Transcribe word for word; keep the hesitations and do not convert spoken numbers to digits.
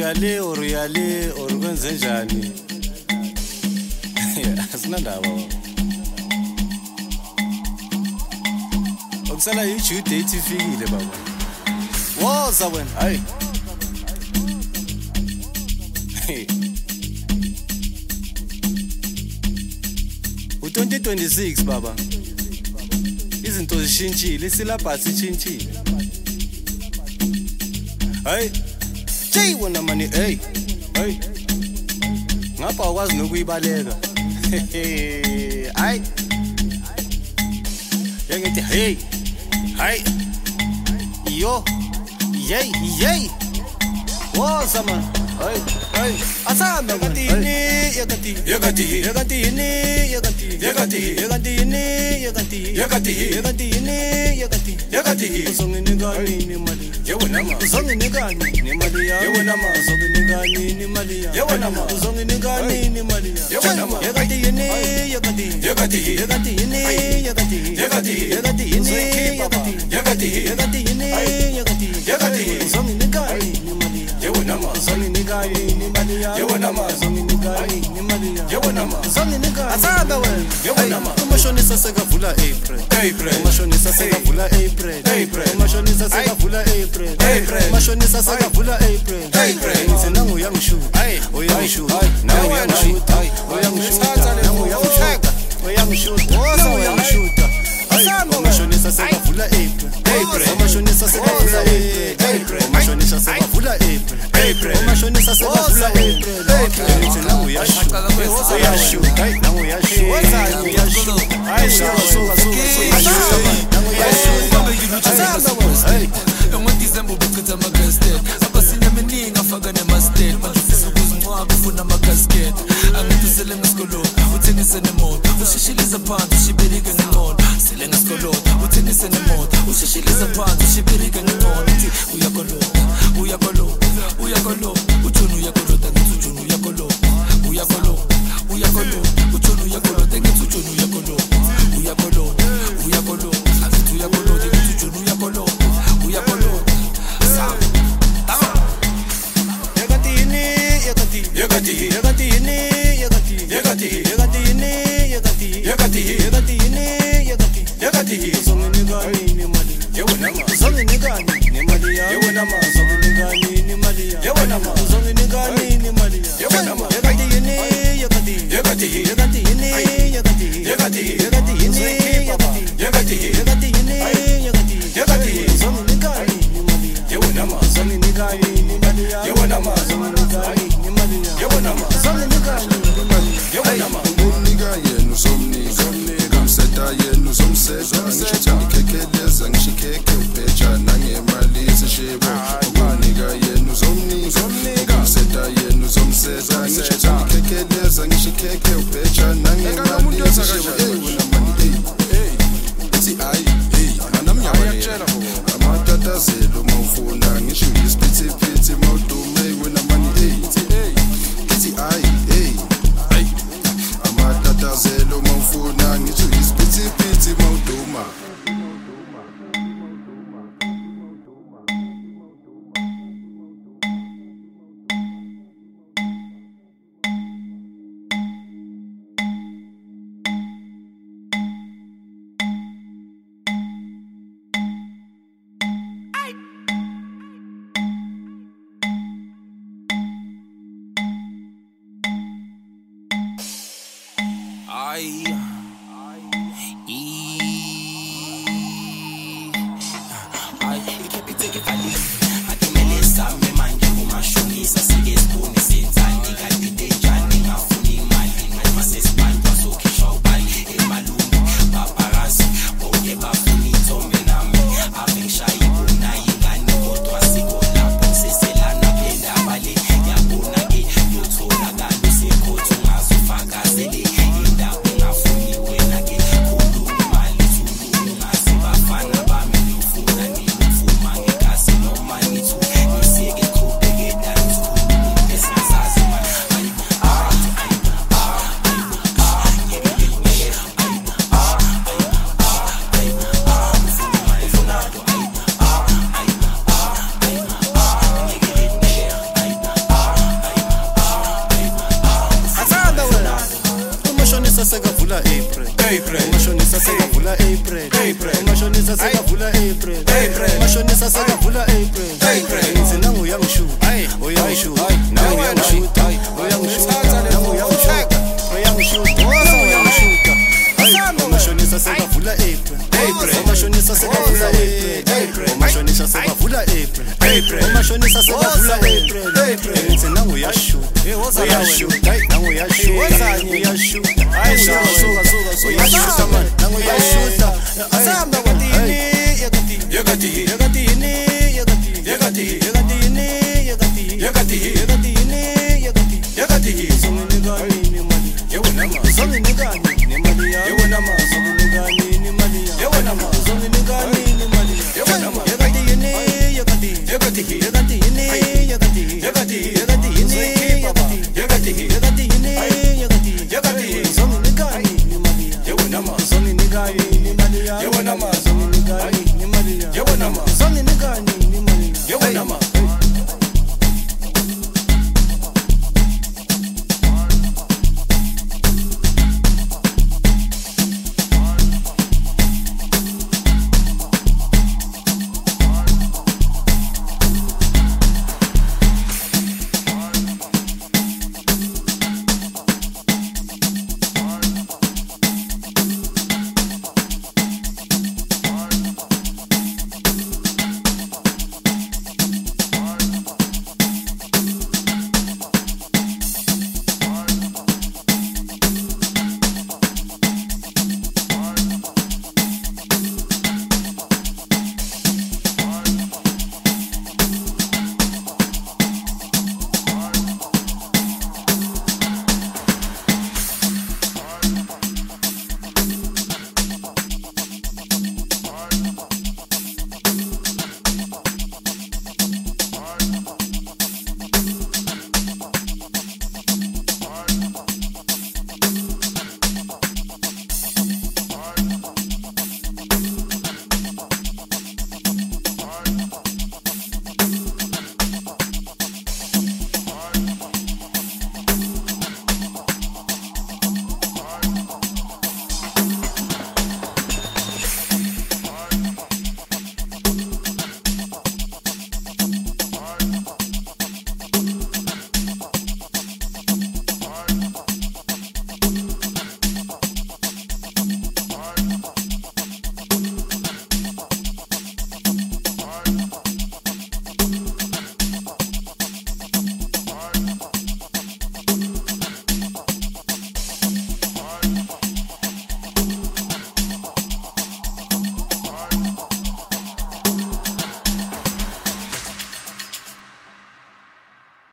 uyale or uyale or kwenze njani asinandaba okusala yi-due date ifikile baba woza wena hayi u-twenty twenty-six baba izinto zishintshile isilabhasi ishintshile hayi jay wona mani hey hey ngapha akwazi nokuyibaleka hayi yangithi hey hayi yo yey yey woza man hey hey asamba yakatini yakati yakati yakatini yakati yakati yakatini yakati yakati yakatini yakati yakati uzonginikani nemali yewona ma uzonginikani nemali yewona ma uzonginikani nemali yewona ma uzonginikani nemali yewona ma yakati yini yakati yakati yakati yini yakati yakati yakati yini yakati yakati yakati yini yakati yakati uzonginikani nemali yewona ma uzonginikani nemali yewona ma uzonginikani nemali yewona ma uzonginikani asamba wena yewona ma umashonisa sekavula April April umashonisa sekavula April April umashonisa sekavula April April umashonisa sekavula April April ngithi nangu uyangishuta uyangishuta nangu uyangishuta uyangishuta nangu uyangishuta uyangishuta nangu uyangishuta asamba umashonisa sekavula April April umashonisa sekavula April umashonisa sekavula April April umashonisa sekavula April ngithi nangu uyashuta uyashuta nangu uyashuta uyashuta hayi shaka December bucket ama casket abasinya meningi afaka nemastel manje ufisa ukuzingcwaba ufuna ama casket angithi sele ngesikolo uthengise nemoto ushishiliza phansi ushibirike ngemoto sele ngesikolo uthengise nemoto ushishiliza phansi ushibirike ngemoto uthi uyakolota uyakolota uyakolota uthunu uyakolota ngithi uthunu uyakolota uyakolota uyakolota uthunu uyakolota ngithi uthunu uyakolota uyakolota uyakolota ngithi uyakolota ngithi uthunu uyakolota uyakolota yakati yakati yini yakati yakati yakati yini yakati yakati yakati yini yakati yakati uzonginikani nemali yewona ma uzonginikani nemali yewona ma uzonginikani nemali yewona ma uzonginikani nemali yewona ma yakati yini yakati yakati yakati yini yakati yakati yakati yini yakati yakati yakati yini yakati yakati uzonginikani nemali yewona ma uzonginikani nemali yewona ma uzonginikani yewona ma uzonginikani nemali yewona ma umnika yena uzomnika umseta yena uzomseta ngisho ngikhekeleza ngishikheke ubheja nangemali sishebo umnika yena uzomnika umseta yena uzomseta ngisho ngikhekeleza ngishikheke ubheja nangemali sishebo wena mani hey ithi ay hey anamnyama yena amatatazelo mawufuna ngisho isiphithiphithi mawudume wena mani hey hey ithi ay hey ay amatatazelo mawufuna ngisho isiphithiphithi mawuduma I E I keep it taking funny akimeleza manje kumashonisa sikesibone senzani kanti dejani ngafuni imali manje sesibandwa sokhishwa ubali emalungu paparazzi bonke bafuni ithombe nami abengishayi bona ingane kodwa siko lapho seselana phela abale yabona ke yothola kanti sekhotho ngazufakazele indaba ngafuni umashonisa sekavula April April umashonisa sekavula April April umashonisa sekavula April April umashonisa sekavula April April ngithi nangu uyangishuta uyangishuta nangu uyangishuta uyangishuta nangu uyangishuta uyangishuta uyangishuta umashonisa sekavula April April umashonisa sekavula April April umashonisa sekavula April April umashonisa sekavula April April ngithi nangu uyashuta uyashuta nangu uyashuta uyashuta ayishuka suka suka uyashuta man nangu uyashuta asamba kwatini yakati yakati yakati ni yakati yakati yakati ni yakati yakati yakati ni yakati yakati songinigani ni mali yewe nama songinigani ni mali yewe nama songinigani ni mali yewe nama songinigani ni mali yewe nama yakati ni yakati yakati